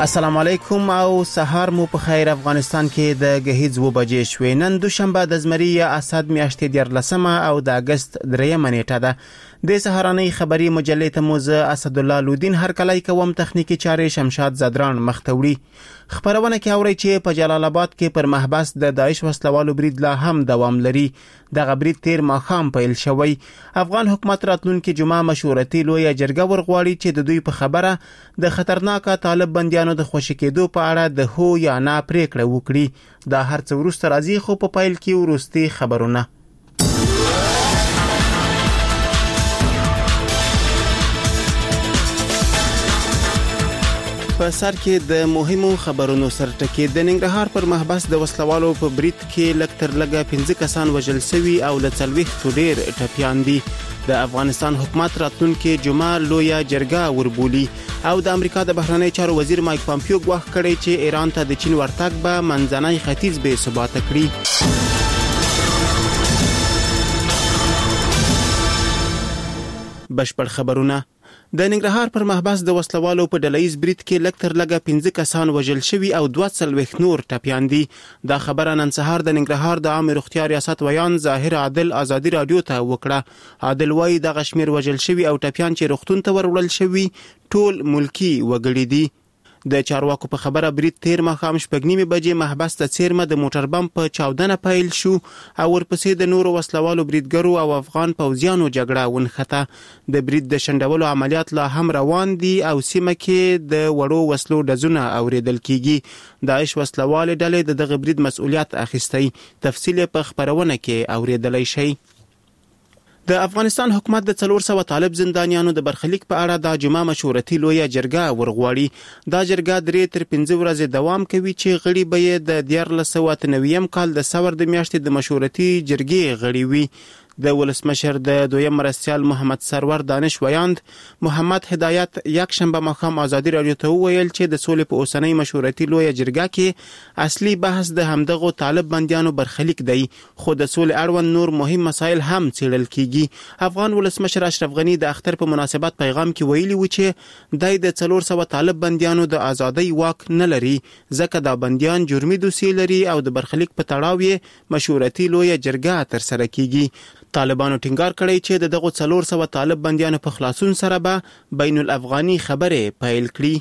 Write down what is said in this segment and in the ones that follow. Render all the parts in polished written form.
السلام علیکم او سهار مو په خیر. افغانستان کې د غهیز و بجې شوې. نن دوشنبه د زمری اسد میاشتې 14 او د اگست 3 نیټه ده. د سهارنۍ خبری مجلې ته موزه اسد الله لودین هر کله کوم تخنیکی چارې شمشاد زدران مختوړي. خبرونه کې اوري چې په جلال آباد کې پر محبس د داعش وسلوالو برید لا هم دوام لري. د غبرید تیر ماخام پیل شوی. افغان حکومت راتلونکي جمعه مشورتي لویه جرګه ورغواړي چې د دوی په خبره د خطرناک طالب بنديانو د خوشی کېدو په اړه د هو یا نه پریکړه وکړي. دا هر څه وروسته راځي، خو په پیل کې وروستي خبرونه. په سر کې د مهمو خبرونو سرټکی. د ننګرهار پر محبس د وسلوالو په برید کې لږ تر لږه 15 کسان وژل شوي او له 40 ډیر ټپیان دي. د افغانستان حکومت راتلونکي جمعه لویه جرګه وربولي او د امریکا د بهرنی چارو وزیر مایک پامپیو غواړي کړي چې ایران ته د چین ورتګ به منځنی ختیځ به ثبات کړي. بشپړ خبرونه. د ننګرهار پر محبس د وسلوالو په ډلهیز برید کې لږ تر لږه 15 کسان وژل شوي او 240 نور ټپیان دي. دا خبره نن سهار د ننګرهار د عامه روغتیا ریاست ویان ظاهر عادل ازادي رادیو ته وکړه. عادل وایي د غشمیر وژل شوي او ټپیان چې روغتون ته ورول شوي ټول ملکی وګړي دي. د چارواکو په خبره برید تیر ماخام 6:30 بجې محبس ته څیرمه د موټر بم په چاودنه پیل شو او ورپسې د نورو وسلوالو بریدګرو او افغان پوځیانو جګړه ونښته. د برید د شندولو عملیات لا هم روان دي او سیمه کې د وړو وسلو ډزونه اوریدل کیږي. داعش وسلوال ډلې د دغه برید مسؤلیت اخیستی. تفصیل په خبرونه کې اوریدلای شئ. د افغانستان حکومت د 400 طالب زندانیانو د برخلیک په اړه د جمعه مشورتي لویه جرګه ورغواړي. دا جرګه 3 تر 15 ورځې دوام کوي چې غړي به د 1993 کال د سور د میاشتې د مشورتي جرګې غړي وي. د ولسمشر د دویم مرستیال محمد سرور دانش ویاند محمد هدایت یک شنبه ماخام ازادي رادیو ته ویل چې د سولې په اوسنۍ مشورتي لویه جرګه کې اصلي بحث د همدغه طالب بنديانو برخلیک دی، خو د سولې اړوند نور مهم مسایل هم څیړل کیږي. افغان ولسمشر اشرف غنی د اختر په مناسبت پیغام کې ویلي و چې دای د 400 طالب بنديانو د ازادۍ واک نه لري ځکه دا بنديان جرمي دوسیې لري او د برخلیک په تړاو یې مشورتي لویه جرګه تر سره کیږي. طالبانو ټینګار کړی چې دغه 400 طالب بنديانو په خلاصون سره به بین الافغاني خبرې پیل کړي.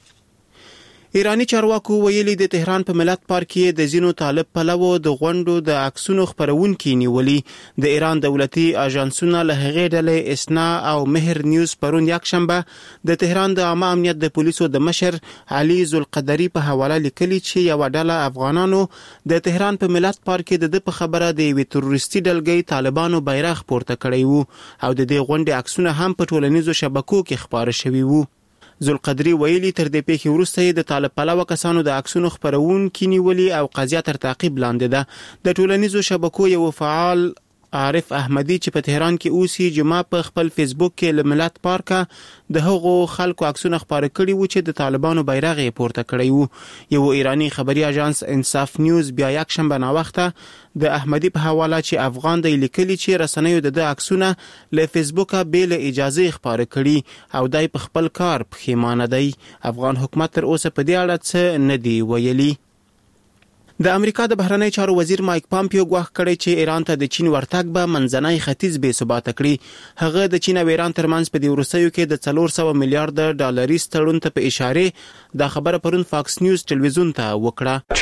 ایرانی چارواکو ویلي د تهران په ملت پارک کې د زینو طالب پلوو د غونډو د عکسونو خبرونکي نیولي. د ایران دولتي اژانسونه له هغې ډلې اسنا او مهر نیوز پرون یک شنبه د تهران د عامه امنیت د پولیسو د مشر علي ذوالقدري په حواله لیکلي چې یو ډله افغانانو د تهران په ملت پارک کې د خبره د یوې تروریستي ډلګۍ طالبانو بیرغ پورته کړی وو او د دې غونډې عکسونه هم په ټولنیزو شبکو کې خپاره شوي وو. ذوالقدري ویلي تر دې پیښې وروسته د طالب پلوه کسانو د عکسونو خبرونکي نیولي او قضیه تر تعقیب لاندې ده. د ټولنیزو شبکو یو فعال عارف احمدی چې په تهران کې اوسي جمعه په خپل فیسبوک کې له ملت پارکه د هغو خلکو عکسونه خبره کړي وو چې د طالبانو بیرغ یې پورته کړی وو. یو ایرانی خبري اژانس انصاف نیوز بیا یک شنبه ناوخته د احمدی په حواله چې افغان دی لیکلي چې رسنیو د عکسونه له فیسبوکه بل اجازه خبره کړي او دای په خپل کار پښیمانه دی. افغان حکومت تر اوسه په دې اړه څه نه دی ویلي. د امریکا د بهرنی چارو وزیر مایک پامپیو غواړي کړي چې ایران ته د چین ورتګ به منځنی ختیځ به ثبات کړي. هغه د چین او ایران ترمنځ په دې ورسېو کې د 400 میلیارډ ډالري تړون ته په اشاره دا خبره پرون فاکس نیوز ټلویزیون ته وکړه.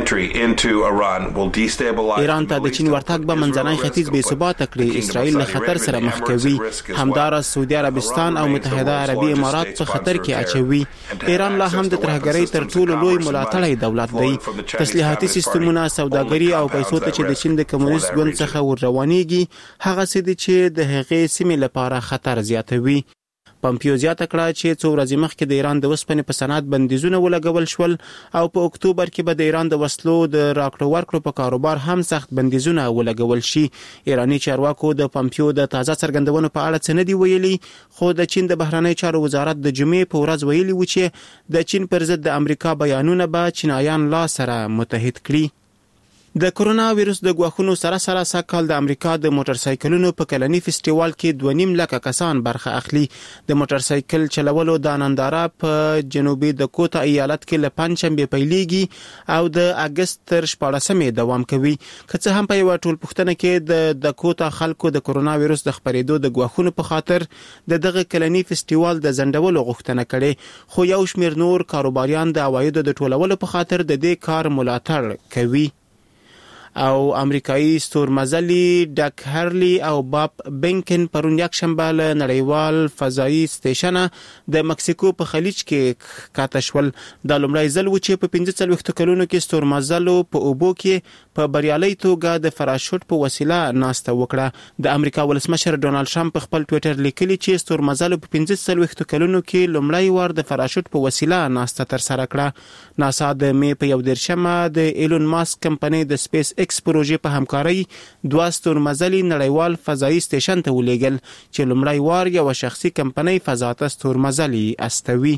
ایران ته د چین ورتګ به منځنی ختیځ به ثبات کړي. اسرائیل له خطر سره مخ کوي. همدارس سعودي عربستان او متحده عربي امارات په خطر کې اچوي. ایران لا هم د ترهګرۍ تر ټولو لوی ملاتړی دولت دی. تسلیحات سیستمونه سوداګري او پیسو ته چې د چین د کمونیست ګوند څخه ور روانيږي هغه څه دي چې د هغې سیمې لپاره خطر زیاتوي. پامپیو زیاته کړه چې څو ورځې مخکې د ایران د وسپنې په صنعت بندیزونه ولګول شول او په اکتوبر کې به د ایران د وسلو د راکړو ورکړو په کاروبار هم سخت بندیزونه ولګول شي. ایرانی چارواکو د پامپیو د تازه څرګندونو په اړه څه نه دی ویلي، خو د چین د بهرنی چارو وزارت د جمعې په ورځ ویلي و چې د چین پر ضد د امریکا بیانونه به چینایان لا سره متحد کړي. د کرونا وایروس د غواخونو سره سږ د امریکا د موټر سایکلونو په کلنی فستیوال کې 2.5 لک کسان برخه اخلي. د موټر سایکل چلولو د ننداره په جنوبي دکوتا ایالت کې له پنځشنبه پیلېږي او د اگست تر 14مې دوام کوي. که څه هم په یو ټول پښتنه کې د دکوتا خلکو د کرونا وایروس د خپرېدو د غواخونو په خاطر دغه کلنی فستیوال د زندولو غوښتنه کړې، خو یو شمېر نور کاروباریان د عوایدو د ټولولو په خاطر د دې کار ملاتړ کوي. او امریکایي ستورمزلي ډک هرلی او باب بینکن پرون یکشنبه له نړیوال فضایي سټیشن د مکسیکو په خلیج کې کاتشول. د لومړی ځل و چې په 45 کلونو کې ستورمزلو په اوبو کې په بریالي توګه د فراشوت په وسیله ناسته وکړه. د امریکا ولسمشر ډونالد ټرمپ په خپل ټوئیټر لیکلي چې ستورمزلو په 45 کلونو کې لومړی وار د فراشوت په وسیله ناسته تر سره کړه. ناسا د مې په 11 د ایلون ماسک کمپنۍ د سپیس ایکس پروژې په همکارۍ 2 ستورمزلي نړیوال فضایي سټیشن ته ولېږل چې لومړی وار یو شخصي کمپنۍ فضا ته ستورمزلي استوي.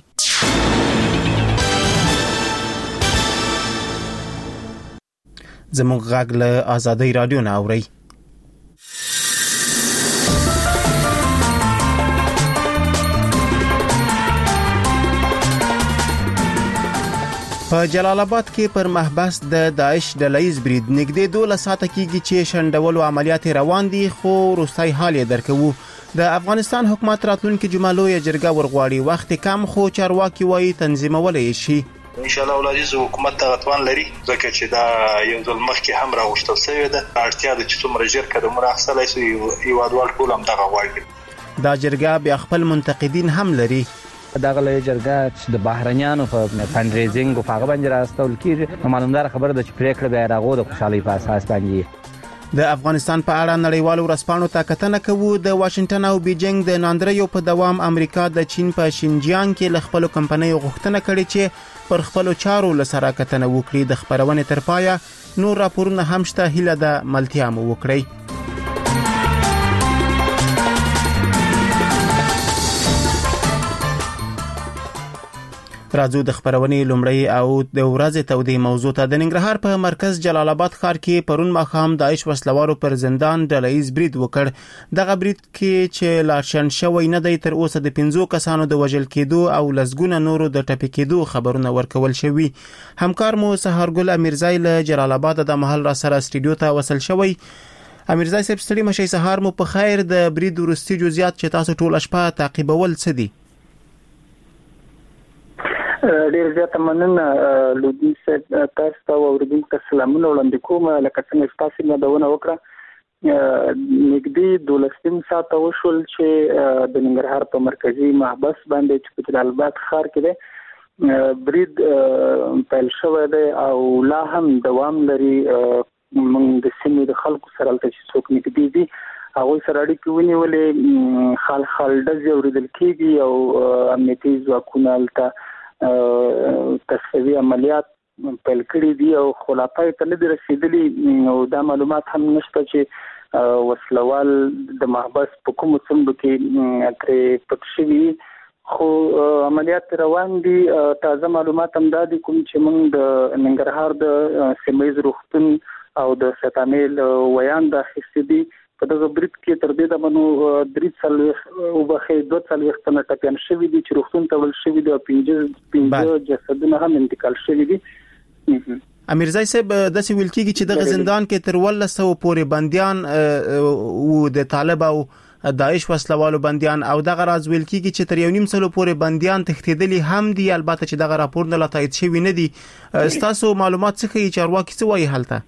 زموږ غږ له آزادۍ رادیو نه اورئ. په جلال آباد کې پر محبس د داعش ډله‌ییز برید نږدې 12 ساعته کېږي چې شنډولو عملیات روان دي، خو وروستی حال یې درکوو. د افغانستان حکومت راتلونکي جمعه لویه جرګه ورغواړي، وخت کم خو چارواکي وایي تنظیمولی شي. ان شاء الله ولادیز حکومت ته توان لري ځکه چې دا یو ځل مخکې هم راغوښتل شوی ده. اړتیا ده چې څومره ژر قدمونه اخیستلی شي، هیوادوال ټول همدغه غواړي. دا جرګه بیا خپل منتقدین هم لري. دغه لوی جرګه چې د بهرنیانو په فند ریزینګ او هغه باندې راستول کیږي، معلومدار خبره ده چې پریکړه به راغو د خوشحالي په اساس باندې. د افغانستان په اړه نړیوالو ورځپاڼو ته کتنه کوو. د واشنگټن او بیجینګ د ناندریو په دوام امریکا د چین په شینجیانګ کې له خپل کمپنیو غوښتنه کړې چې پر خپل چارو لسره کتنه وکړي. د خبرونې تر پایه نور راپورونه هم شته، هیله ده ملتیا مو وکړي. راځو د خبرونې لومړی او د ورځې تودې موضوع ته. د ننګرهار په مرکز جلال آباد ښار کې پرون ماښام داعش وسلوارو پر زندان ډله‌ییز برید وکړ. دغه برید کې چې لارشن شوی نه دی، تر اوسه د 15 کسانو د وژل کېدو او لسګونه نورو د ټپي کېدو خبرونه ورکول شوي. همکار مو سهارګل امیرزای له جلال آباد د محل را سره استودیو ته وصل شوی. امیرزای صاحب ستړي مشي، سهار مو په خیر. د برید وروستي جزئیات چې تاسو ټول شپه تعقیبول څه دي؟ ډیر زیات مننه لودي صاحب، تاسو ته اوریدونکو ته سلامونه وړاندې کوم. لکه څنګه تاسو یادونه وکړه، نږدې 12 ساعته وشول چې د ننګرهار په مرکزی محبس باندې چې په جلال آباد ښار کې دی برید پیل شوی دی او لا هم دوام لري. موږ د سیمې د خلکو سره چې څوک نږدې دي هغوی سره اړیکې ونیولې، خال ډزې اورېدل کېږي او امنیتي ځواکونه هلته تصفیوي عملیات پیل کړي دي او خلافای ته نه دي رسیدلي. او دا معلومات هم نشته چې وسلوال د محبس په کومو څنډو کې ترې پټ شوي، خو عملیات روان دي. تازه معلومات هم دا دي کوم چې موږ د ننګرهار د سیمه‌ییز روغتون او د ستامل ویان د اخیستې دي. په دغه برید کې تر دې د منو 3 او بخې 2 تنه ټپيان شوي دي چې روغتون ته ول شوي دي او 15 جسدونه هم انتقال شوي دي. امیرزای صاحب، د څه ویل کېږي چې د زندان کې تر 1200 پورې بنديان او د طالب او داعش وسلوالو بنديان او دغه راز ویل کېږي چې تر 1.5 پورې بنديان تښتېدلي هم دي. البته چې دغه راپور نه تایید شوی نه دي. تاسو معلومات څه کوي؟ چارواکي څه وایي هلته؟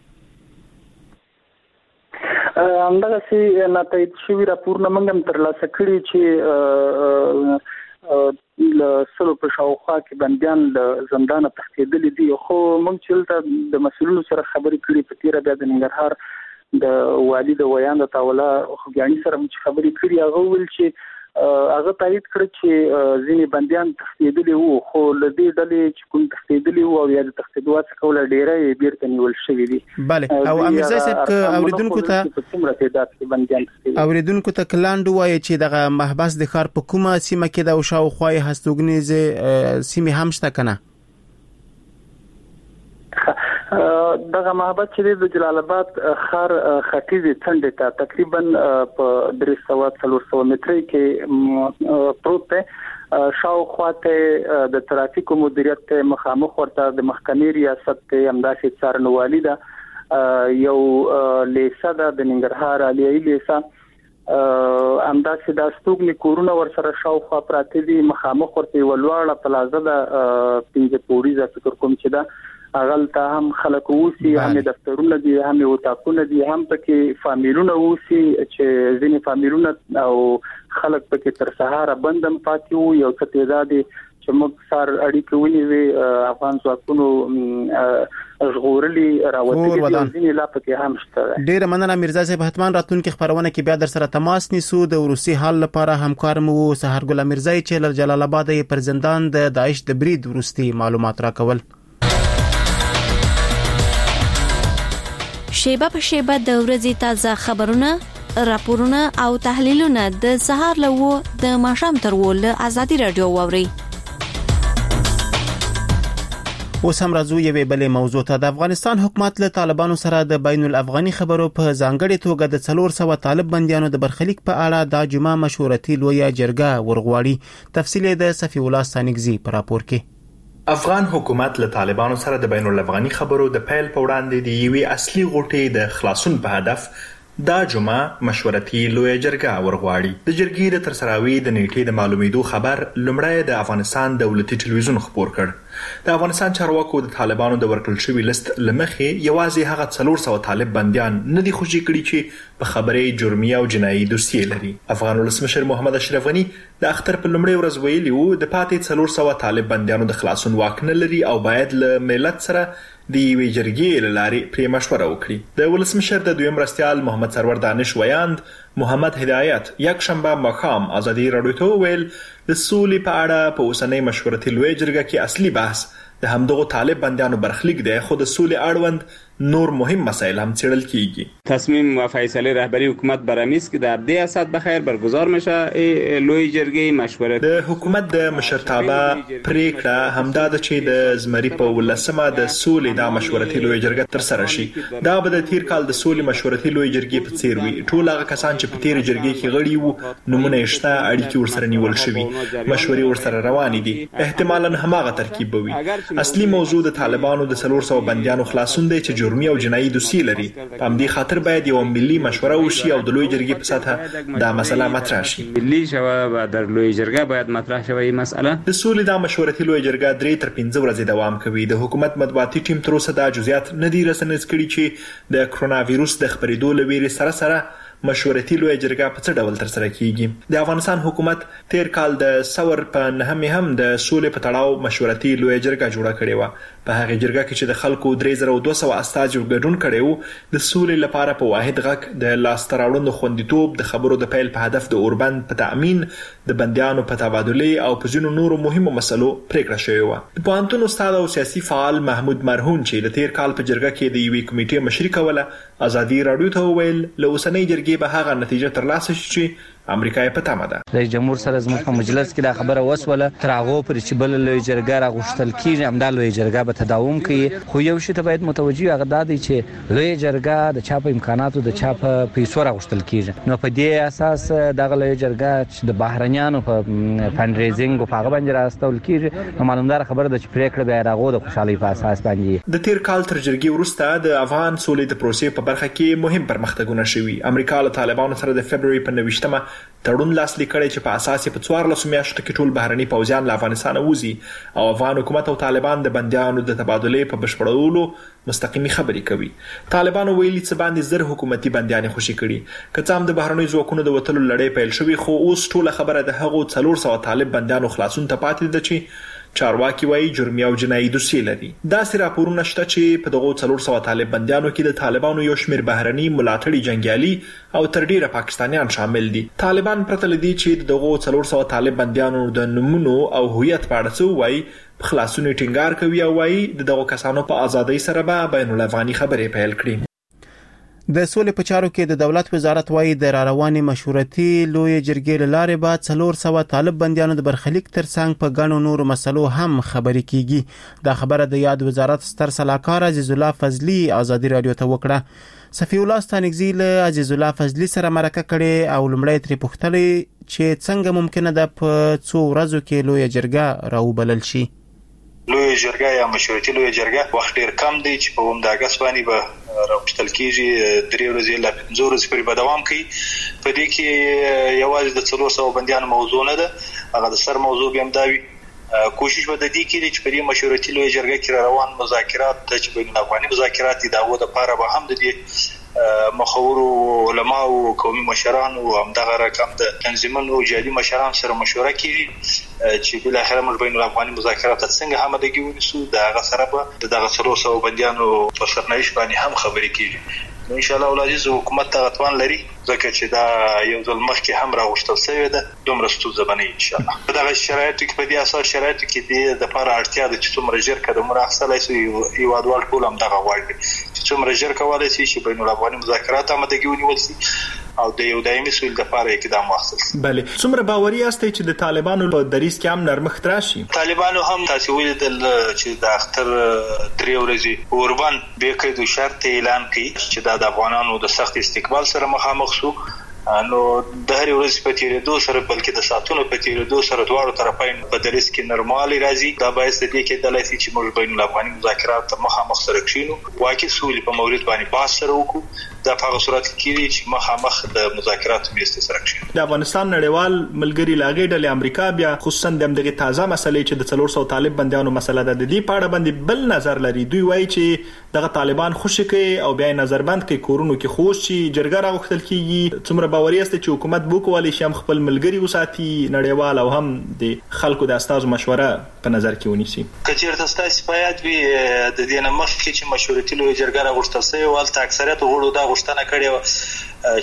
همدغه سي ناتایید شوی راپورونه موږ هم ترلاسه کړي چې له سلو په شاوخوا کې بنديان له زندان تښتېدلي دي. خو موږ چې د مسؤلینو سره خبرې کړي په تیره بیا د ننګرهار د والي د ویان د تاوله خوګیانی سره چې خبرې کړي، هغه ویل چې هغه تایید کړ چې ځینې بنديان تښتېدلي وو، خو له دې ډلې چې کوم تښتېدلي وو او یا د تښتېدو هڅه کوله ډېری بیرته نیول شوي دي. بله، او امیرزای صاحب اوریدونکو ته اوریدونکو ته کلاند وایي چې دغه محبس د ښار په کومه سیمه کې د او شاوخوا هستوګنیز سیمه هم شته کنه؟ دغه محبت چې د جلال آباد خار ختیځي څنډه ته تقریبا په 300 متري کې پروت دی شاوخواته د ترافیکو مدیریت مخامخ ورته د محکمې ریاست همداسې څارنوالي ده یو لیسه ده د ننګرهار عالیه لیسه همداسې د استوګنې کورونه ورسره شاوخوا پراته دي مخامخ ورته ولواړه پلازه ده 15 پوړیزه فکر کوم چې ده اغل ته هم خلک ووسی هم دفترونه دي هم وټاکونه دي هم پکې فامیلونه ووسی چې ځینې فامیلونه او خلک پکې تر سهار بندم پاتې وو یو څه تعداد چې موږ سار اړیکې ونیوي افغان ځواکونو ژغورلي راوتلي ځینې لا پکې هم شته. ډېر مننه میرزا صاحب حتمان راتلونکي خبرونه کې بیا در سره تماس نیسو د روسي حال لپاره همکار مو سحرګل میرزا چې له جلال آباد پر زندان د داعش د برید وروستي معلومات راکول. شیبه په شیبه د ورځې تازه خبرونه راپورونه او تحلیلونه د سهار له د ماښام تر له ازادي رادیو واوري. اوس هم راځو یوې بلې موضوع ته. د افغانستان حکومت له طالبانو سره د بین الافغاني خبرو په ځانګړې توګه د 400 طالب بنديانو د برخلیک په اړه د جمعه مشورتي لویه جرګه ورغواړي. تفصیل د صفی الله سانګزي په راپور کې. افغان حکومت له طالبانو سره د بین الافغاني خبرو د پیل په وړاندې د یوې اصلي غوټې د خلاصون په هدف دا جمعه مشورتي لویه جرګه ورغواړي. د جرګې د ترسراوي د نیټې د معلومېدو خبر لومړی د افغانستان دولتي ټلویزیون خبر کړ. د افغانستان چارواکو د طالبانو د ورکړل شوی لیست لمخې یوازې هغه 400 طالب بنديان نه دي خوشي کړي چې په خبرې جرمي او جنایي دوسیې لري. افغان ولسمشر محمد اشرف غنی د اختر په لومړۍ ورځ ویلي وو د پاتې 400 طالب بنديانو د خلاصون واک نه لري او باید له ملت سره د یوې جرګې لاري پرې مشوره وکړي. د ولسمشر د دویم مرستیال محمد سرور دانش ویاند محمد هدایت یک شنبه ماښام ازادي رادیو ته ویل د سولې په اړه په اوسنۍ مشورتي لویه جرګه کې اصلي بحث د همدغه طالب بنديانو برخلیک دی خو د سولې اړوند نور مهم مسائل هم څېړل کیږي. تصمیم و فیصله رهبری حکومت برامیز که در 10 اسد بخیر برگزار میشه لوی جرګه مشورت. د حکومت د مشرتابه پریکړه همدا ده چې د زمری په ولسمه د سولې د مشورتي لوی جرګه تر سره شي. دا به د تیر کال د سولې مشورتي لوی جرګې په څیر وي. ټول هغه کسان چې په تیر جرګې کې غړي وو نمونه یې شته، اړیکې ورسره نیول شوي، مشورې ورسره روانې دي. احتمالاً هماغه ترکیب به وي. اصلي موضوع د طالبانو د 400 بنديانو خلاصون دی چې جرمي او جنایي دوسیې لري. په همدې خاطر باید یو ملي مشوره وشي او د لوی جرګې په سطح دا مسله مطرح شي. ملي شوه در لوی جرګه باید مطرح شوی مسله. د سولې د مشورتي لوی جرګه 3 تر 15 ورځې دوام کوي. د حکومت مطبوعاتي ټیم تر اوسه دا جزئیات نه دي رسنیز کړي چې د کرونا وایروس د خبرېدو لویري سره مشورتي لوی جرګه په څه ډول تر سره کیږي. د افغانستان حکومت تیر کال د سور په نهمه هم د سولې په تړاو مشورتي لوی جرګه جوړه کړې و. په هغه جرګه کې چې د خلکو 3200 استازو ګډون کړي وو د سولې لپاره په واحد غږ د لاستراوړندو خوندیتوب د خبرو د پیل په هدف د اوربند په تأمین د بنديانو په تبادله او په ځینو نورو مهمو مسلو پریکړه شوې و. د پوهنتون استاد او سیاسي فعال محمود مرهون چې د تیر کال په جرګه کې د یوې کمیټې مشري کوله ازادي رادیو ته ویل له اوسنۍ جرګې به هغه نتیجه ترلاسه شي چې امریکا په تمه ده. رئیس جمهور سره زموږ په مجلس کې دا خبره وسوله تر هغه پر چې بل لوی جرګه راغوښتل کیږي همدا لوی جرګه به تداوم کوي. خو یو شی ته باید متوجي هغه دا دی چې لوی جرګه د چا په امکاناتو د چا په پیسو راغوښتل کیږي. نو په دې اساس دغه لوی جرګه چې د بهرنیانو په فند ریزینګ او هغه باندې راستول کیږي نو معلومدار خبره ده چې پریکړه به راغو د خوشحالي په اساس باندې. د تیر کال تر جرګې وروسته د افغان سولې د پروسې په برخه کې مهم پرمختګونه شوي. امریکا له طالبانو سره د فبرवरी په 29مه تړون لاسلیک کړی چې په اساس په 14 میاشتو کې ټول بهرني پوځیان له افغانستان وځي او افغان حکومت او طالبان د بنديانو د تبادله په بشپړولو مستقیمي خبرې کوي. طالبانو ویلي چې باندې زر حکومتي بنديان خوشي کړي. که څام د بهرني ځواکونو د وټلو لړۍ پیل شوی خو اوس ټول خبره د هغو 400 طالب بنديانو خلاصون ته پاتې ده چې چارواکي وایي جرمي او جنایي دوسیې لري. داسې راپورونه شته چې په دغو 400 طالب بنديانو کې د طالبانو یو شمېر بهرني ملاتړي جنگیالي او تر ډیره پاکستانیان شامل دي. طالبان پرته لدی چې دغو 400 طالب بنديانو د نمونو او هویت په اړه څه وایي په خلاصون ټینګار کوي او وایي دغه کسانو په ازادۍ سره به بین الافغاني خبرې پیل کړي. د سولې په چارو کې د دولت وزارت وايي د راروانې مشورتي لوی جرګې له لارې بعد 400 طالب بنديانو د برخلیک ترڅنګ په غنو نور مسلو هم خبرې کیږي. دا خبره د یاد وزارت ستر سلاکار عزیز الله فضلی آزادی رادیو ته وکړه. صفی الله ستانګزی له عزیز الله فضلی سره مرکه کړي او لمړی تری پوښتلې چې څنګه ممکنه ده په څو ورځو کې لوی جرګه راوبلل شي. لوی جرګه یا مشورتي لوی جرګه وخت ډیر کم دی چې په د اگست باندې به راوښتل کیږي. 3 ورځې لا 5 ورځې پورې به دوام کوي. په دې کې یوازې د 400 بندیانو موضوع نه ده، هغه د سر موضوع به هم دا وي. کوشش به د دې کې چې په دې مشورتي لوی جرګه کې روان مذاکرات چې بین الافغاني مذاکرات دي دا و د لپاره به هم د دې مخور علماء او قومي مشران او همدغه رقم د تنظیمونو جدي مشران سره مشوره کوي چې بل اخر موږ بین الافغاني مذاکرات څنګه همدغه ونیسو. دا هغه سره به دغه 400 بنديانو په سرنوشت باندې هم خبرې کیږي. ان شاء الله ولادي حکومت ته غوښتنه لري ځکه چې دا یو ځل مخکې هم راوښتل شوی ده، دومره ستونزه بنئ ان شاء الله. په دغه شرایطو کې په دې اساس شرایطو کې د لپاره اړتیا ده چې څومره ژر قدمونه اخیستل شي. یو ډول ټول هم دغه غواړي چې څومره ژر کولای شي چې بین الافغاني مذاکرات همدغه ونیول شي او د یو دایمي سولې لپاره اقدام واخیستل شي. بله، څومره باوري یاستئ چې د طالبانو په دریځ کې هم نرمښت راشي؟ طالبانو هم تاسو ویل چې د اختر 3 ورځې اوربان به کېدو شرط اعلان کړي چې د افغانانو د سخت استقبال سره مخامخ شو. نو د هر ورځ په تیریدو سره بلکې د ساتونو په تیریدو سره دواړو طرفین په دریس کې نرمالي راځي. دا باعث دی چې د لاسي چې موږ بین الافغاني مذاکرات مخامخ سره کښینو، واقعي سولې په مورید باندې بحث سره وکړو. دا په هغه صورت کې چې مخامخ د مذاکرات میست سره کښینو. د افغانستان نړیوال ملګری لاګې ډلې امریکا بیا خصوصا د دغه تازه مسلې چې د 400 طالب بنديانو مسله ده د دې په اړه باندې بل نظر لري. دوی وایي چې دغه طالبان خوشی کوي او بیا نظربند کوي کورونو کې خوش شي جرګه راغوښتل کیږي. څومره باوري است چې حکومت وکولای شي خپل ملګری وساتي نړیوال او هم د خلکو د استازو مشوره په نظر کې ونیسي؟ کچېرته ستاسو باید وي د دې نه مخکې چې مشورتي لوی جرګه راغوښتل شوی او البته اکثریت غړو دا غوښتنه کړې و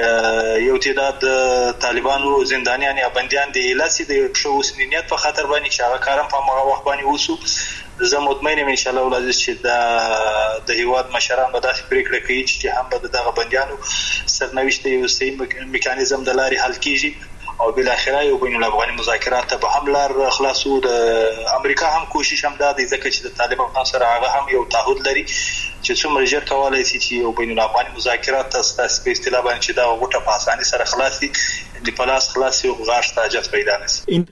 چې یو تعداد طالبانو زندانیان یا بنديان د لاسي د شو وسنیت په خاطر باندې چې هغه کارم په هغه وخت باندې وسو. زه مطمئن یم ان شاء الله ولادي چې د هیواد مشران به داسې پریکړه کوي چې هم به دغه بنديانو سرنوشت یو صحیح میکانیزم د لارې حل کیږي او بل اخره یو بین الافغاني مذاکرات به هم لار خلاصو. د امریکا هم کوشش هم دا دی ځکه چې د طالبانو سره هغه هم یو تعهد لري چې څومره ژر کولای شي چې یو بین الافغاني مذاکرات تاسو په اصطلاح باندې چې دا غوټه په اساني سره خلاصي د پلاس خلاصي او غاښ ته اجازه پیدا نشي.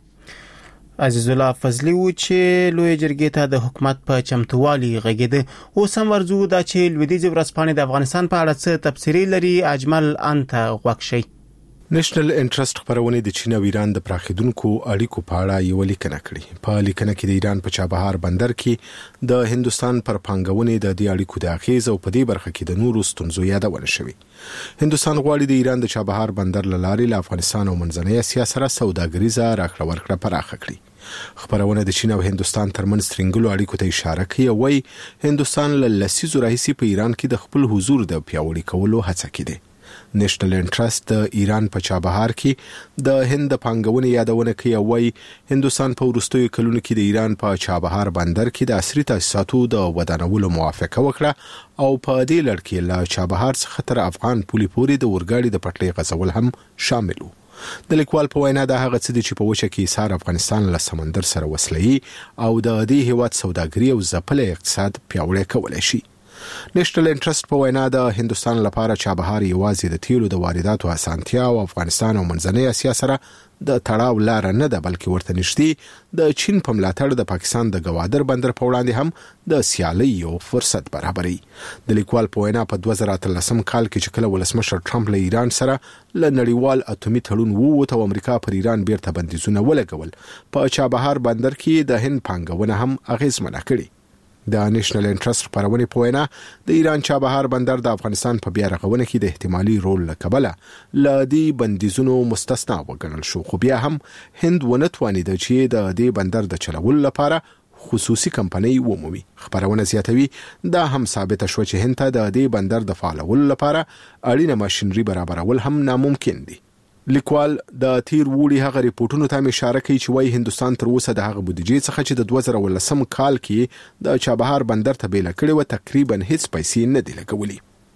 عزیز الله فضلی و چې لوی جرګې ته د حکومت په چمتووالي غږیده. اوس هم ورځو دا چې لویدیځ ورځپاڼې د افغانستان په اړه څه تبصرې لري. اجمل انت غوښ شي. نېشنل انټرست خبرونه د چین او ایران د پراخیدونکو اړیکو په اړه یو لیکنه کړې. په لیکنه کې د ایران په چابهار بندر کې د هندستان پر پانګونې د دې اړیکو د اغیز او په دې برخه کې د نورو ستونزو یادونه شوې. هندستان غواړي د ایران د چابهار بندر لارې له افغانستان او منځنۍ اسیا سره سوداګریزه راکړه ورکړه پراخه کړي. خبرونه د چین او هندستان ترمنځ ترنګلو اړیکو ته اشاره کوي او وايي هندستان له لسیزو راهیسې په ایران کې د خپل حضور د پیاوړي کولو هڅه کوي. نېشنل انټرست د ایران په چابهار کې د هند پانګونې یادونه کوي او وايي هندستان په وروستیو کلونو کې د ایران په چابهار بندر کې د عصري تاسیساتو د ودانولو موافقه وکړه او په دې لړ کې له چابهار څخه تر افغان پولې پورې د اورګاډي د پټلۍ غځول هم شامل وو. د لیکوال په وینا د هغه څه چې په وچه کې ایثار افغانستان له سمندر سره وسلې او د دې هیواد سوداګري او ځپل اقتصاد پیاوړی کولای شي. نېشنل انټرست په وینا د هندستان لپاره چابهار یوازې د تیلو د وارداتو اسانتیا او افغانستان او منځنۍ اسیا سره د تړاو لار نه ده بلکې ورته نږدې د چین په ملاتړ د پاکستان د گوادر بندر په وړاندې هم د سیالۍ یو فرصت برابري. د لیکوال په وینا په 2013 کال کې چې کله ولسمشر ټرمپ له ایران سره له نړیوال اتومي تړون ووت او امریکا پر ایران بیرته بندیزونه ولګول په چابهار بندر کې د هند پانګونه هم اغیزمنه کړي. د نېشنل انټرست خبرونه په وینا د ایران چابهار بندر د افغانستان په بیا رغونه کې د احتمالي رول لکبله لدی بندیزونو مستثنا وګڼل شو خو بیا هم هند ونتوانید چې د دې بندر د چلولو لپاره خصوصي کمپنۍ ومومي. خبرونه زیاتوي دا هم ثابت شو چې هند ته د دې بندر د فعالولو لپاره اړینه ماشينري برابرول هم ناممکن دي. لیکوال د تیر وړي هغه ریپورتونو ته اشاره کوي چې وايي هندستان تر اوسه د هغه بودیجې څخه چې د 2013 کال کې د چابهار بندر ته بیل کړي و تقریبا هیڅ پیسې نه دی لګولې.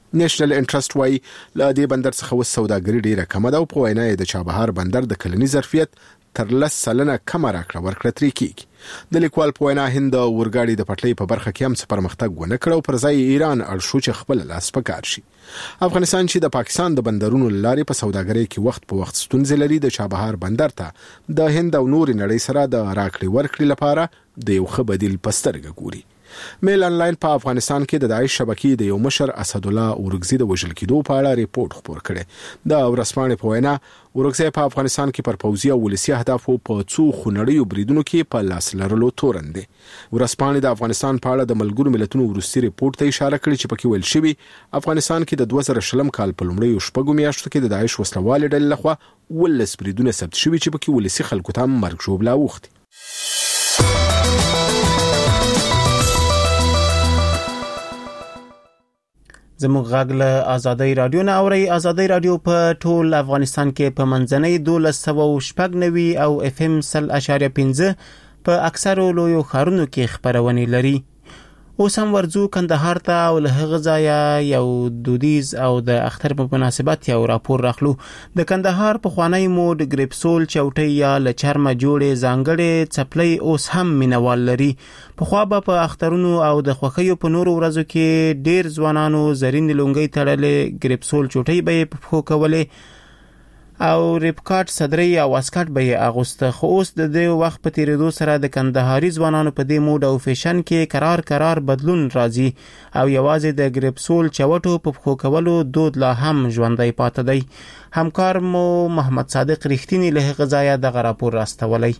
نېشنل انټرست وايي له دې بندر څخه وس سوداګري ډیره کمه ده او په وینا د چابهار بندر د کلنی ظرفیت تر 10% کم راکړه ورکړه ترې کیږي د لیکوال په وینا هند اورګاډي د پټلۍ په برخه کې هم څه پرمختګ ونه کړ او پر ځای ایران اړشو چې خپل لاس پکار شي. افغانستان چې د پاکستان د بندرونو لارې په سوداګرۍ کې وخت په وخت ستونزې لري د چابهار بندر ته د هند او نور نړۍ سره د راکړې ورکړې لپاره د یو ښه بدیل پسترګه ګوري. میل انلاین په افغانستان کې د داعش شبکې د یو مشر اسد الله اورګزي د وژل کېدو په اړه ریپورت خپور کړي. د ورسپانې په وینا اورګزي په افغانستان کې پر پوځي او ولسي اهدافو په څو خونړیو بریدونو کې په لاس لرلو تورن دي. ورسپانې د افغانستان په اړه د ملګرو ملتونو وروستي ریپورت ته اشاره کړې چې پکې ویل شوی افغانستان کې د 2020 کال په لومړیو شپږو میاشتو کې د داعش وسلوال ډلې لخوا 12 بریدونه ثبت شوي چې پکې ولسي خلکو ته مرګ ژوبلا اوښتي. زموږ غږ له آزادۍ رادیو نه اوري. آزادۍ رادیو په ټول افغانستان کې په منځنۍ 1290 او FM 100.5 په اکثرو لویو ښارونو کې خبرونه لري. اوس هم ورځو کندهار ته او له هغه ځایه یو دودیز او د اختر په مناسبت یو راپور راخلو. د کندهار په خوانی موډ ګریپسول چوټي یا له چرمه جوړې ځانګړې چپلۍ اوس هم مینوال لري. په خوا به په اخترونو او د خوښیو په نورو ورځو کې ډیر ځوانانو زرین لونګۍ تړلې ګریپسول چوټي به په پښو کولې او ریپکاټ صدري او واسکټ به اغوسته. خو اوس د دې وخت په تیریدو سره د کندهاري ځوانانو په دې موډ او فیشن کې قرار بدلون راځي او یوازې د ګریپسول چوټو په پښو کولو دود لا هم ژوندۍ پاتې دی. همکار مو محمد صادق رښتینی له هغه ځایه دغه راپور راستولی.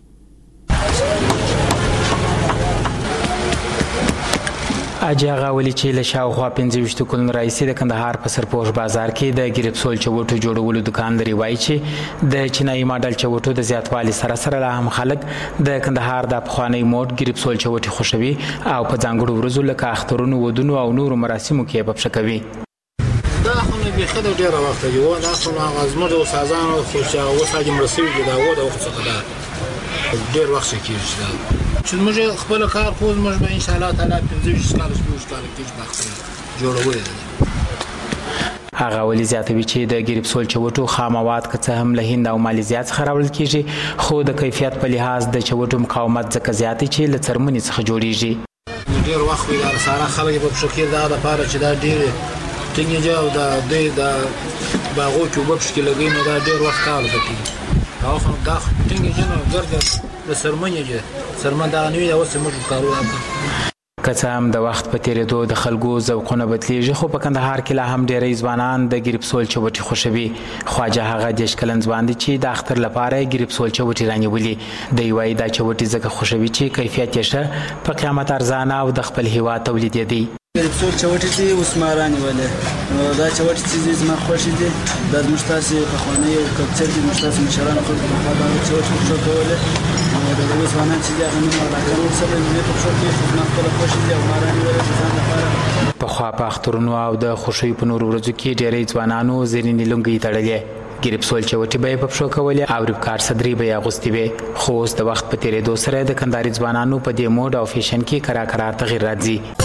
اجازه ولې چې له شاوخوا 15 کلونو راځي د کندهار په سرپوش بازار کې د ګریپسول چوټو جوړولو دکان لري. وایي چې د چینایي ماډل چوټو د زیاتوالي سره لا هم خلک د کندهار د پخوانی موډ ګریپسول چوټي خوښوي او په ځانګړو ورځو لکه اخترونو ودونو او نورو مراسمو کې په پښه کوي. دا خو نه به خدای ډیر وخت دی و دا خو غزمه د سازانو خو چې وساجم رسېږي دا و د وخت څخه دا ډیر وخت کېږي چې موږ خپل کار خو موږ به ان شاء الله تعالی 15 کال کې باخته جوړوي. هغه ولې زیاتوي چې د ګریپسول چوټو خاموات که هم له هند او ماليزیا څخه راوړل کیږي خو د کیفیت په لحاظ د چوټو مقاومت ځکه زیات چې له څرمنې څخه جوړیږي. ډیر وخت ویل سره خلک په شکل دا د پاره چې دا ډیر ټینګ جوړ دا باغو کې وبښ کې لګي نو دا ډیر وخت کار کوي. دا خو دا ټینګ جوړ ګرځي د سرمن دا نوې اوس موږ کارو. که هم د وخت په تیریدو د خلکو ذوقونه بدلیږي خو په کندهار کې لا هم ډېری ځوانان د ګریپسول چوټي خوښوي. خواجه هغه د شکلن ځوان دي چې د اختر لپاره ګریپسول چوټي رانیولي. د یوای دا چوټي ځکه خوښوي چې کیفیت یې ښه په قیمت ارزانه او د خپل هیواد تولید دی. ګریپسول چوټي دي اوس ما رانیولې دا چوټي چې زما خوښ دي د مشتاسي په خوانی او کلچر دي مشتاسي مشران خو په خبره چوټي شو کوله د اوس باندې چې هغه نو راکړل سره نه په څو کې خدمت کول خوښ دي او ما رانیولې ځان لپاره. په خوا په اخترونو او د خوشي په نور ورځو کې ډېری ځوانانو زرینې لونګۍ تړلې. ګریپسول چوټي به په پښو کولې او ریپکار صدري به اغوستي وي. خو اوس د وخت په تیریدو سره د کندهاري ځوانانو په دې موډ او فیشن کې قرار تغیر راځي.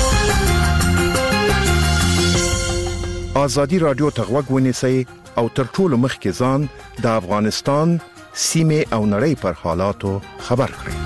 آزادی رادیو ته غوږ ونیسئ او تر ټولو مخکې ځان د افغانستان سیمه او نړۍ پر حالاتو خبر کړئ.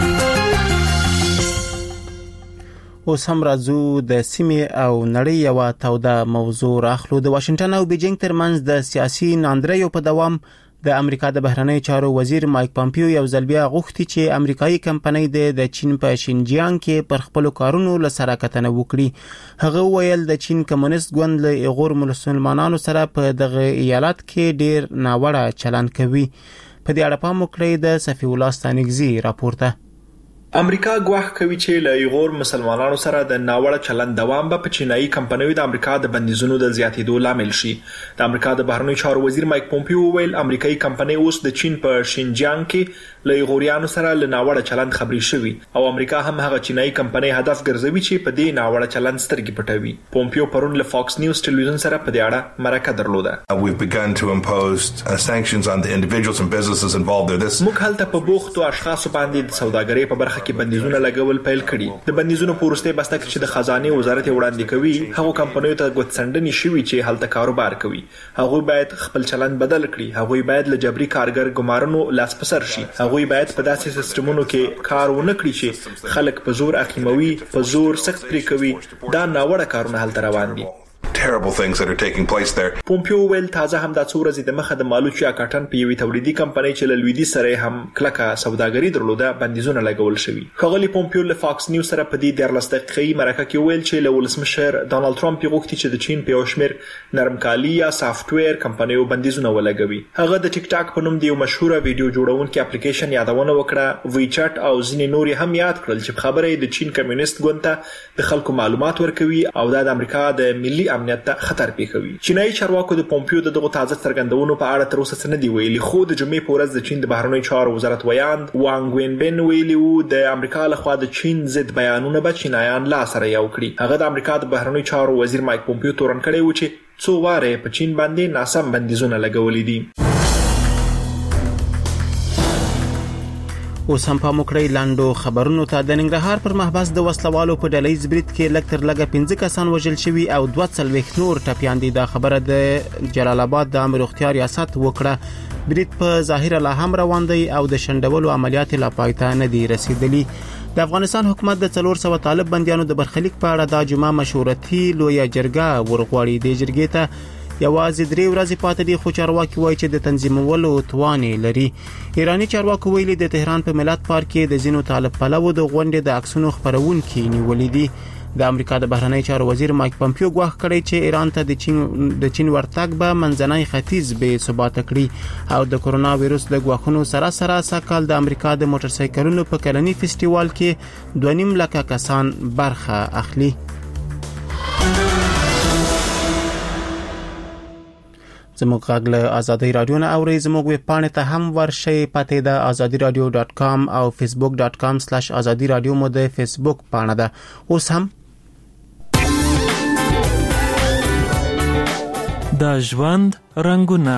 اوس هم راځو د سیمه او نړۍ یو توده موضوع راخلو. د واشنگټن او بیجینګ ترمنځ د سیاسي ناندریو په دوام د امریکا د بهرنی چارو وزیر مایک پامپیو یو ځل بیا غوښتي چې امریکایي کمپنۍ د چین په شینجیانګ کې پر خپل کارونو لسره کتنه وکړي. هغه ویل د چین کمونیست ګوند له ایغور مسلمانانو سره په دغه ایالت کې ډیر ناوړه چلن کوي. په دې اړه پام وکړئ د صفی الله ستانګزي راپورته. امریکا ګواښ کوي چې له ایغور مسلمانانو سره د ناوړه چلند دوام به په چینایي کمپنیو د امریکا د بندیزونو د زیاتېدو لامل شي. د امریکا د بهرنیو چارو وزیر مایک پومپیو ویل امریکایي کمپنۍ اوس د چین په شینجیانګ کې له ایغوریانو سره له ناوړه چلند خبري شوی او امریکا هم هغه چینایي کمپنۍ هدف ګرځوي چې په دې ناوړه چلند سترګې پټوي. پومپیو پرون له فاکس نیوز ټلویزیون سره په دې اړه مرکه درلوده. We've begun to impose sanctions on the individuals and businesses involved in this. موږ هلته په بوختو اشخاصو باندې د سوداګرۍ په برخه مخکې بندیزونه لګول پیل کړي. د بندیزونو په وروستي بسته کې چې د خزانه وزارت وړاندې کوي هغه کمپنیو ته ګوتڅنډنې شوي چې هلته کاروبار کوي. هغوی باید خپل چلند بدل کړي. هغوی باید له جبري کارګر ګمارنو لاس په سر شي. هغوی باید په داسې سیستمونو کې کار ونه کړي چې خلک په زور اقیموي، په زور سخت پرې کوي. دا ناوړه کارونه هلته روان دي. terrible things that are taking place there. پومپیو ویل تازه هم د څو ورځې د مخه د مالوچ یا کاټن په یوې تولیدي کمپنۍ چې له لویدي سره هم کلکه سوداګري درلوده بندیزونه لګول شوي. ښاغلي پومپیو له فاکس نیوز سره په دې 14 دقیقې مرکه کې ویل چې له ولسمشر ډانلډ ټرمپ غوښتي چې د چین په یو شمېر نرمکالي یا سافټویر کمپنیو بندیزونه ولګوي. هغه د ټیک ټاک په نوم د یو مشهور ویډیو جوړونکي اپلیکیشن یادونه وکړه. وی چټ او ځینې نور هم یاد کړل چې خبره د چین کمیونست ګوند ته د خلکو معلومات ورکوي او د امریکا د ملي امنیت ته خطر پیښوي. چینایي چارواکو د پومپیو دغه تازه څرګندونو په اړه تر اوسه څه نه دی ویلي، خو د جمعې په ورځ د چین د بهرنیو چارو وزارت ویاند وانګ وینبن ویلي وو د امریکا لخوا د چین ضد بیانونه به چینایان لا سره یو کړي. هغه د امریکا د بهرنیو چارو وزیر مایک پومپیو تورن کړی و چې څو واره په چین باندې ناسم بندیزونه لګولې دي. اوس هم پام وکړئ لاندو خبرونو ته. د ننګرهار پر محبس د وسلوالو په ډلهیز برید کې لږ تر لږه 15 کسان وژل شوي او 42 نور ټپیان دي. دا خبره د جلال آباد د عامه روغتیا ریاست وکړه. برید په ظاهر لا هم روان دی او د شندولو عملیات لا پای ته نه دي رسیدلي. د افغانستان حکومت د 400 طالب بنديانو د برخلیک په اړه د جمعه مشورتي لویه جرګه ورغواړي. د جرګې ته یوازې 3 ورځې پاتې دي خو چارواکي وایي چې د تنظیمولو توان لري. ایرانی چارواکي ویلي د تهران په ملت پارک کې د زینو طالب پلوو د غونډې د عکسونو خبرونکي نیولې دي. د امریکا د بهرنی چارو وزیر مایک پومپیو ګواښ کړی چې ایران ته د چین ورتګ به منځنی ختیځ به ثبات کړي او د کورونا وایروس د ګواښونو سره سره سکهال د امریکا د موټر سایکلونو په کلنی فیسټیوال کې 2.5 لک کسان برخه اخلي. زموږ غږ له آزادۍ رادیو نه اورئ. زموږ ویب پاڼې ته هم ورشئ. پته د azadiradio.com او facebook.com/azadi radio مو د فیسبوک پاڼه ده. اوس هم د ژوند رنگونه.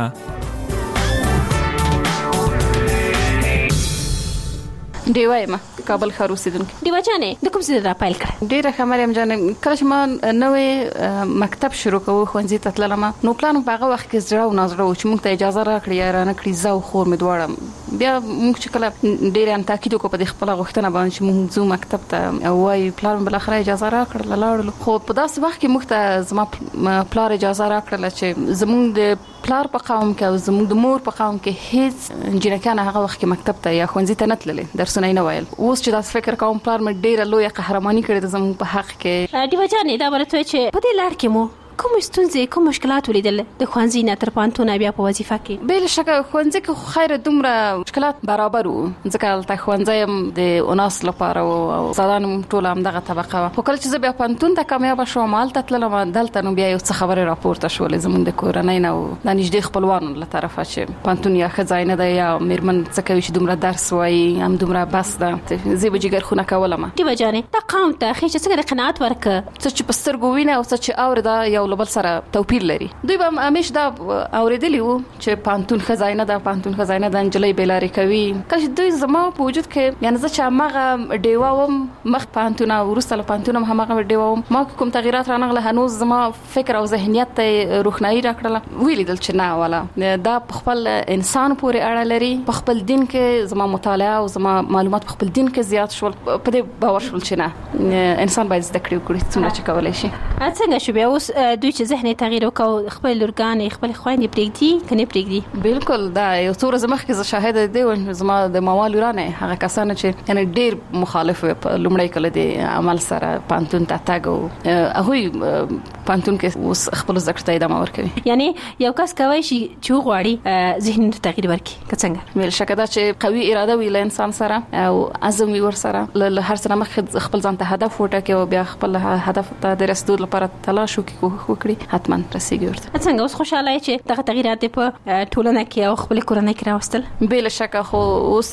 دیوای ما کابل ښار اوسیدونکو. دیوا جانې د کوم ځای را پیل کړ؟ ډیره ښه مریم جانې، کله چې ما نوې مکتب شروع کوو ښوونځي ته تللم نو پلان په هغه وخت کې زړه او نازړه و چې موږ ته اجازه راکړي یا رانه کړي زه او خور مې دواړه. بیا موږ چې کله ډیره هم تاکید وکړو په خپل غوښتنه باندې چې موږ ځو مکتب ته او وايي پلان بل اخر اجازه راکړل لاړو. خو په داسې وخت کې موږ ته زما پلار اجازه راکړل چې زموږ د پلار په قوم کې او زموږ د مور په قوم کې هیڅ جنکانه هغه وخت کې مکتب ته یا ښوونځي ته نه تللې، درسونه نه وایل. اوس چې تاسو فکر کوم پلار مې ډیره لویه قهرماني کړې ده زموږ په حق کې. دیوا جانې دا ورته چې په دې لار کې مو کوم ستونزې کوم مشکلات ولیدل د خوانزي نه تر پانتون بیا په وظیفه کې؟ بل شک خوانزي کې خیر دومره مشکلات برابر وو ځکه تل خوانزي هم د اوناس لپاره او زادان ټول هم دغه طبقه و. خو کله چې بیا پانتون ته کامیاب شوم مالته تللم دلته نو بیا یو څه خبره راپورته شول زموږ د کورنۍ نه او د نږدې خپلوانو له طرفه چې پانتون یا خځای نه دی یا میرمن څه کوي چې دومره درس وایي هم دومره بس ده زیب جګر خونه کولم. دی وجانه دا قوم ته خې چې څنګه قناعت ورک څه چې پستر ګوینه او څه چې اوردا یو لبل سره توپیر لري. دوی به همیش دا اوریدلی وو چې پانتون خزاینه ده پانتون خزاینه د انجلۍ بیلاری کوي. کله دوی زما په وجود کې یعنی زه چې مغه ډیواوم مخ پانتون او ورسره پانتون هم هغه ډیواوم ما کوم تغیرات رانغله هنوز زما فکر او ذهنیت ته روښنايي راکړله. ویل دل چې نه والا دا خپل انسان پورې اړه لري. په خپل دین کې زما مطالعه او زما معلومات په خپل دین کې زیات شول. په دې باور شول چې نه انسان باید زده کړی وکړي څومره چې کولای شي. څنګه شو بیا اوس دوی چې ذهني تغییر وکاو خپل لورګان خپل خويندې پرېږدي کني پرېږدي؟ بالکل دا یو څو ورځې مخکې زه شاهد دی او زما د مامال ورانه هغه کسان چې یعنی ډیر مخالف په لومړی کله د عمل سره پانتون ته تاګو هغه پانتون کې اوس خپل ذکر ته ادامه ورکوي. یعنی یو کس کوي چې غواړي ذهني تغییر ورکړي که څنګه؟ مل شکه دا چې قوي اراده وی له انسان سره او عزم وی ور سره له هر څه مخ خپل ځان ته هدف وټاکي او بیا خپل هدف ته د رسیدو لپاره تلاش وکړي حتما رسیږي ورته. څنګه اوس خوشاله چې دغه تغیرات په ټولنه کې او خپل کورنۍ کې راوستل؟ بل شک خو اوس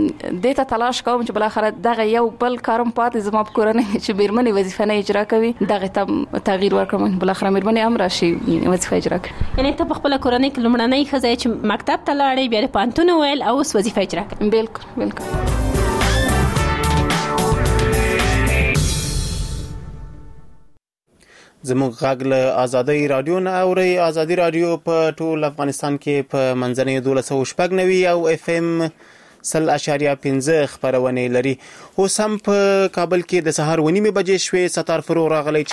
د ته تلاش کوم چې بل اخر دغه یو بل کارم پاتې زما په کورنۍ چې بیرمنې وظیفه نه اجرا کوي دغه ته تغییر ورکوم بل اخر بیرمنې هم راشي وظیفه اجرا کوي. یعنی ته په خپل کورنۍ کې لمړنۍ خزای چې مکتب ته لاړې بیا پانتون ویل او وظیفه اجرا کوي؟ بالکل بالکل. زموږ غږ له آزادۍ رادیو نه اوري. آزادۍ رادیو په ټول افغانستان کې په منځنۍ 1290 او FM 100.5 خبرونه لري. اوس هم په کابل کې د سهار 9 بجې شوې. ستار فروغ راغلی